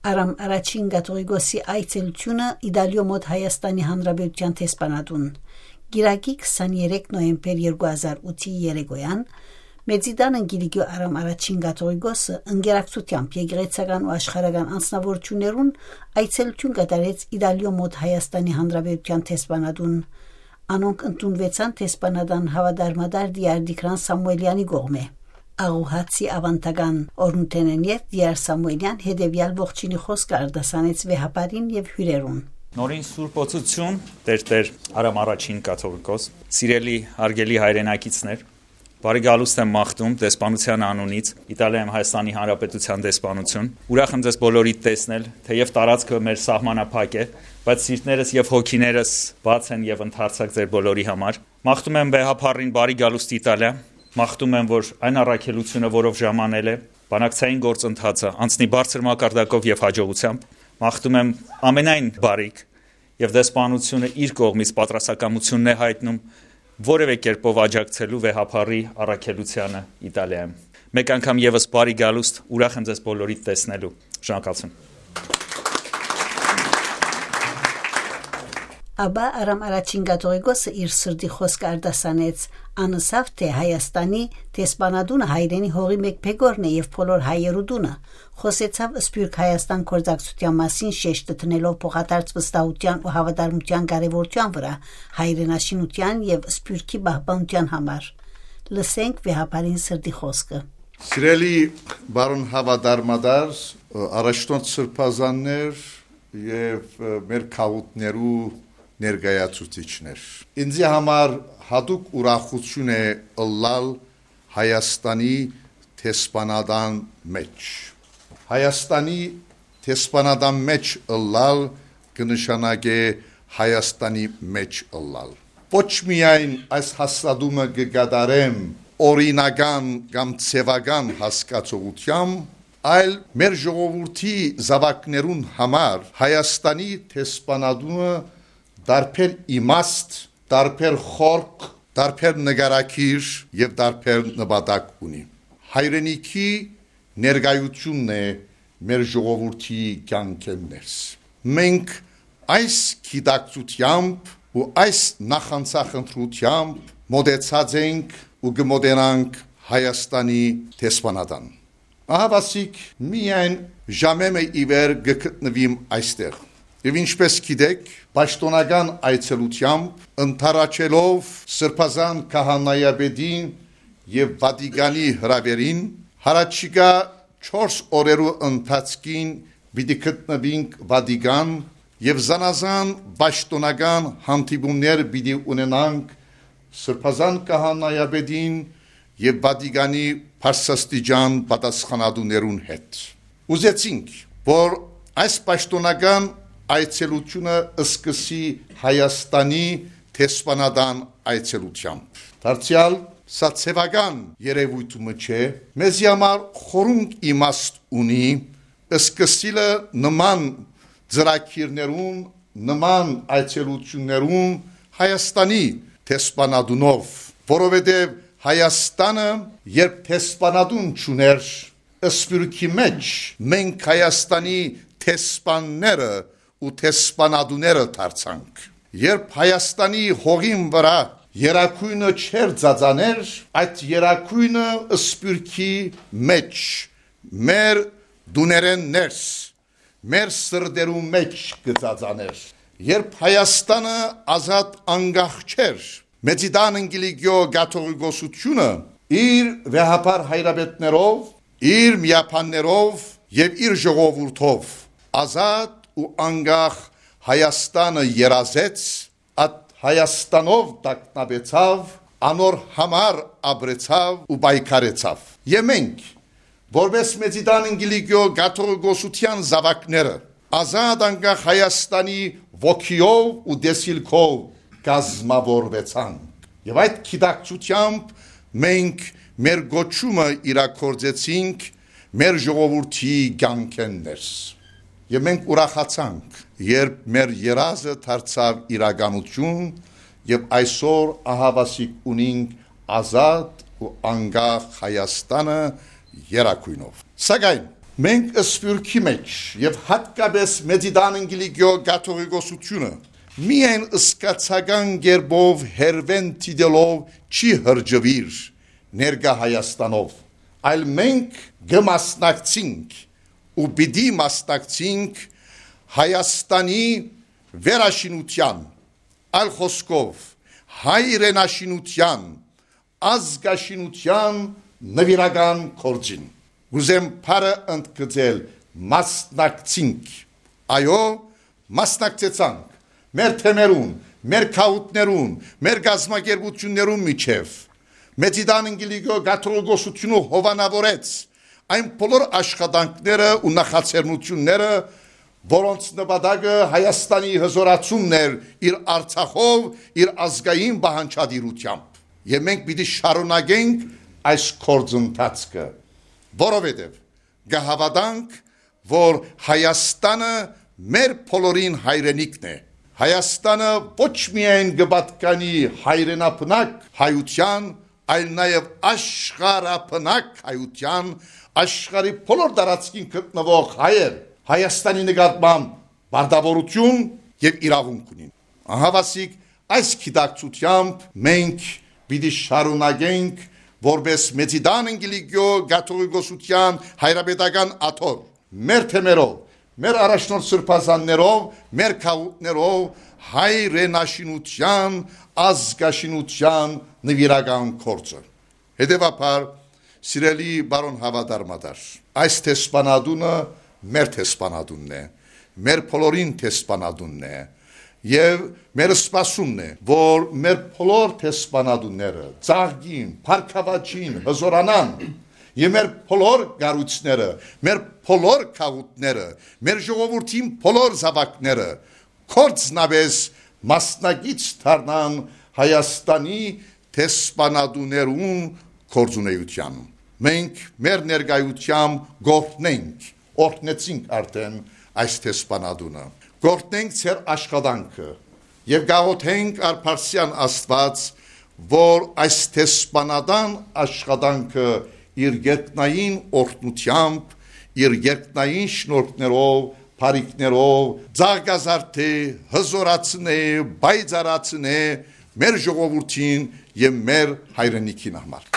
Արամ առաջին կաթողիկոսի այցելությունը Իտալիո մոտ Հայաստանի Հանրապետության տեսփանատուն Գիրակի 23 նոյեմբեր 2008-ի երեկոյան Մեծիդան Անգելիկո Արամ առաջին կաթողիկոսը ընկերակցությամբ եկեղեցական ու աշխարհական անձնավորություններուն այցելություն կատարեց Իտալիո մոտ Հայաստանի Հանրապետության տեսփանատուն Անոնք ընդունվեցան տեսփանադան հավադարմադար Դիարդիկրան Սամուելյանի կողմէ Աղուհացի ավանդական օրնութենեն եւ Դիար Սամուելյան հետեւյալ ողջինի խոսք արտասանեց վեհապարին եւ հյուրերուն Նորին Սուրբ Օծություն Տեր Արամ առաջին կաթողիկոս սիրելի հարգելի հայրենակիցներ Բարի գալուստ եմ մաղթում դեսպանության անունից Իտալիայում Հայաստանի Հանրապետության դեսպանություն ուրախ եմ ձեզ բոլորիդ տեսնել թեև տարածքը մեր սահմանափակ է բայց սիրտներս եւ հոգիներս բաց են եւ ընդհարցակ ձեր բոլորի համար մաղթում եմ վեհապարին բարի գալուստ Իտալիա մաղթում եմ որ այն առաքելությունը որով ժամանել է բանակցային գործընթացը անցնի բարձր մակարդակով եւ հաջողությամբ Մաղթում եմ ամենայն բարիք եւ դեսպանությունը իր կողմից պատրաստակամությունն է հայտնում որևէ կերպով աջակցելու վեհապարի առաքելությանը Իտալիայում։ Մեկ անգամ եւս բարի գալուստ, ուրախ եմ ձեզ բոլորիդ տեսնելու։ Շնորհակալություն։ Աբա Արամ առաջին կաթողիկոսը իր սրտի խոսքը արտասանեց անսավ թե Հայաստանի տեսփանադունը հայրենի հողի մեկ փեգորն է եւ բոլոր հայերուդունը խոսեցավ Սփյուռք Հայաստան կորզակցության մասին շեշտը տնելով փոխադարձ վստահության ու հավատարմության կարեւորության վրա հայրենաշինության եւ Սփյուռքի պահպանության համար լսենք վեհապարին սրտի խոսքը Սիրելի բարոն հավատարմադար առաջնորդ սրբազաններ եւ մեր քաղուտներու ներկայացուցիչներ Ինձ համար հատուկ ուրախություն է ըլլալ Հայաստանի տեսփանադան մեջ Հայաստանի տեսփանադան մեջ ըլլալ կնշանակե Հայաստանի մեջ ըլլալ Ոչ միայն այս հաստատումը կգադարեմ օրինական կամ ցևական հասկացողությամբ այլ մեր ժողովրդի զավակներուն համար Հայաստանի տեսփանադունը Դարբեր իմաստ, դարբեր խորք, դարբեր նգարակիր եւ դարբեր նպատակ ունի։ Հայրենիքի ներկայությունն է մեր ժողովրդի կյանքերս։ Մենք այս գիտակցությամբ ու այս նախանցախնդրությամբ մոտեցած ենք ու կմոտենանք Հայաստանի տեսփանադան։ Ահավասիկ միայն ժամեմը իվեր գտնվիմ այստեղ։ Եվ ինչպես գիտեք, պաշտոնական այցելությամբ ընթառաջելով Սրբազան քահանայապետին եւ Վատիկանի հրավերին հարաճիգա 4 օրերու ընթացքին պիտի գտնվենք Վատիկան եւ զանազան պաշտոնական հանդիպումներ պիտի ունենանք Սրբազան քահանայապետին եւ Վատիկանի փարսաստիճան պատասխանատուներուն հետ։ Ուզեցինք, որ այս պաշտոնական այցելությունը սկսի Հայաստանի տեսփանադան այցելությամբ։ Դարձյալ սա ցևական երևույթը չէ, մեզ համար խորունկ իմաստ ունի սկսիլը նման ծրագիրներուն, նման այցելություններուն Հայաստանի տեսփանադունով, որովհետև Հայաստանը երբ տեսփանադուն չուներ, Սփյուռքի մեջ մենք Հայաստանի տեսփանները ու տեսփանադուները դարձանք երբ Հայաստանի հողին վրա երակույնը չեր ծածաներ այդ երակույնը Սփյուռքի մեջ մեր դուներեն ներս մեր սրդերու մեջ կծածաներ երբ Հայաստանը ազատ անկախ չէր Մեծիդան Անգելիկո կաթողիկոսությունը իր վեհապար հայրապետներով իր միապաններով եւ իր ժողովուրդով ազատ ու անկախ Հայաստանը երազեց, այդ Հայաստանով տակնաբեցավ, անոր համար ապրեցավ ու պայքարեցավ։ Եվ մենք, որպես Մեծիդան Անգելիկո կաթողիկոսության զավակները, ազատ անկախ Հայաստանի ոգիով ու դեսիլքով կազմավորվեցանք։ Եվ այդ գիտակցությամբ մենք մեր գոչումը իրագործեցինք մեր ժողովրդի կյանքերս։ Եվ մենք ուրախացանք, երբ մեր երազը դարձավ իրականություն եւ այսօր ահավասիկ ունենք ազատ ու անկախ Հայաստանը երակույնով։ Սակայն Մենք սփյուռքի մեջ եւ հատկապես Մեծիդան Գիլիգիո կաթողիկոսությունը միայն սկացական գերբով հերվեն տիդելով չի հրջվիր ներկա Հայաստանով, այլ մենք գմասնակցինք ու պիտի մասնակցինք Հայաստանի վերաշինության, այլ խոսքով հայրենաշինության, ազգաշինության նվիրական գործին։ Ուզեմ բարը ընդգծել մասնակցինք, այո, մասնակցեցանք մեր թեմերուն, մեր քաուտներուն, մեր գազམ་ակերպություններուն միջև։ Մեծիդան Գիլիգիո կաթողիկոսությունը հովանավորեց այն բոլոր աշխատանքները ու նախաձեռնությունները, որոնց նպատակը Հայաստանի հզորացումն էր իր Արցախով, իր ազգային պահանջատիրությամբ։ Եվ մենք պիտի շարունակենք այս գործընթացը, որովհետև կհավատանք, որ Հայաստանը մեր բոլորին հայրենիքն է։ Հայաստանը ոչ միայն կպատկանի հայրենապնակ հայության, այլ նաև աշխարհապնակ հայության, աշխարհի բոլոր տարածքին գտնվող հայեր Հայաստանի նկատմամբ բարդավորություն եւ իրավունք ունին։ Ահավասիկ այս գիտակցությամբ մենք պիտի շարունակենք որպես Մեծիդան Գիլիգիո կաթողիկոսության հայրապետական աթոռ մեր թեմերով, մեր առաջնորդ սրբազաններով, մեր քաուտներով հայրենաշինության, ազգաշինության նվիրական գործը։ Հետևաբար, սիրելի բարոն հավատարմատար, այս տեսփանադունը մեր տեսփանադունն է, մեր բոլորին տեսփանադունն է, եւ մեր սպասումն է, որ մեր բոլոր տեսփանադունները ծաղկին, փառքավաճին, հզորանան, եւ մեր բոլոր գառույցները, մեր բոլոր քաուտները, մեր ժողովրդին բոլոր զավակները կորցնաբես մասնակից դառնան Հայաստանի տեսփանադուներուն կորձունեության։ Մենք մեր ներկայությամբ գործնենք, օրհնեցինք արդեն այս տեսփանադունը։ Գործնենք ծեր աշխատանքը եւ գաղութենք արփարսյան Աստված, որ այս տեսփանադան աշխատանքը իր երկնային օրհնությամբ, իր երկնային շնորհքներով, բարիքներով զարգազարդե, հզորացնե, բայձարացնե մեր ժողովրդին եւ մեր հայրենիքին համար։